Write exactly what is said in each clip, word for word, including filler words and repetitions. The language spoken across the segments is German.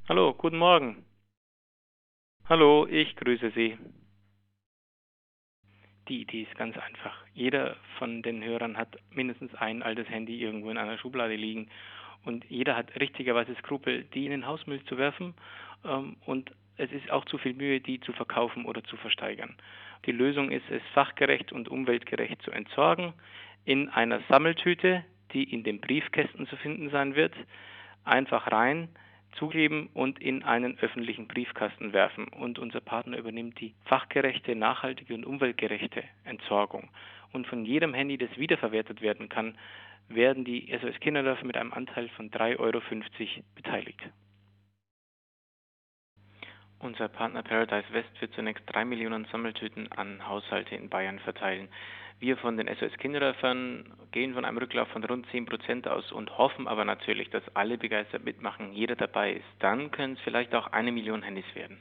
Hallo, guten Morgen. Hallo, ich grüße Sie. Die Idee ist ganz einfach. Jeder von den Hörern hat mindestens ein altes Handy irgendwo in einer Schublade liegen und jeder hat richtigerweise Skrupel, die in den Hausmüll zu werfen, ähm, und es ist auch zu viel Mühe, die zu verkaufen oder zu versteigern. Die Lösung ist es, fachgerecht und umweltgerecht zu entsorgen, in einer Sammeltüte, die in den Briefkästen zu finden sein wird, einfach rein, zugeben und in einen öffentlichen Briefkasten werfen. Und unser Partner übernimmt die fachgerechte, nachhaltige und umweltgerechte Entsorgung. Und von jedem Handy, das wiederverwertet werden kann, werden die S O S Kinderdörfer mit einem Anteil von drei Euro fünfzig beteiligt. Unser Partner Paradise West wird zunächst drei Millionen Sammeltüten an Haushalte in Bayern verteilen. Wir von den S O S Kinderdörfern gehen von einem Rücklauf von rund zehn Prozent aus und hoffen aber natürlich, dass alle begeistert mitmachen, jeder dabei ist. Dann können es vielleicht auch eine Million Handys werden.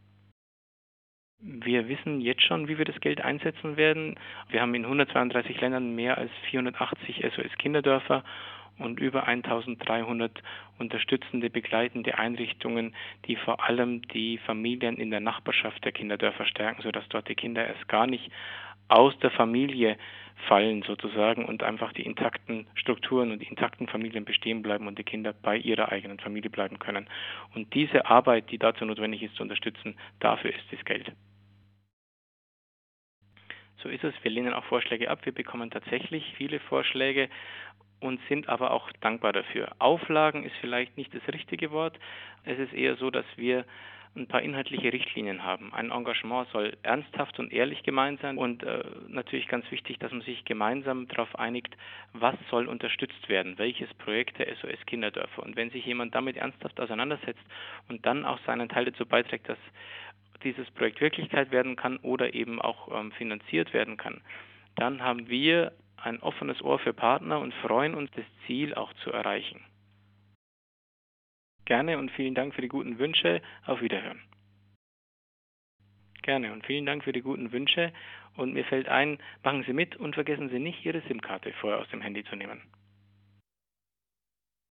Wir wissen jetzt schon, wie wir das Geld einsetzen werden. Wir haben in hundertzweiunddreißig Ländern mehr als vierhundertachtzig S O S Kinderdörfer und über eintausenddreihundert unterstützende, begleitende Einrichtungen, die vor allem die Familien in der Nachbarschaft der Kinderdörfer stärken, sodass dort die Kinder erst gar nicht aus der Familie fallen sozusagen und einfach die intakten Strukturen und die intakten Familien bestehen bleiben und die Kinder bei ihrer eigenen Familie bleiben können. Und diese Arbeit, die dazu notwendig ist, zu unterstützen, dafür ist das Geld. So ist es. Wir lehnen auch Vorschläge ab. Wir bekommen tatsächlich viele Vorschläge und sind aber auch dankbar dafür. Auflagen ist vielleicht nicht das richtige Wort. Es ist eher so, dass wir ein paar inhaltliche Richtlinien haben. Ein Engagement soll ernsthaft und ehrlich gemeint sein und äh, natürlich ganz wichtig, dass man sich gemeinsam darauf einigt, was soll unterstützt werden, welches Projekt der S O S Kinderdörfer. Und wenn sich jemand damit ernsthaft auseinandersetzt und dann auch seinen Teil dazu beiträgt, dass dieses Projekt Wirklichkeit werden kann oder eben auch ähm, finanziert werden kann, dann haben wir ein offenes Ohr für Partner und freuen uns, das Ziel auch zu erreichen. Gerne und vielen Dank für die guten Wünsche. Auf Wiederhören. Gerne und vielen Dank für die guten Wünsche. Und mir fällt ein, machen Sie mit und vergessen Sie nicht, Ihre SIM-Karte vorher aus dem Handy zu nehmen.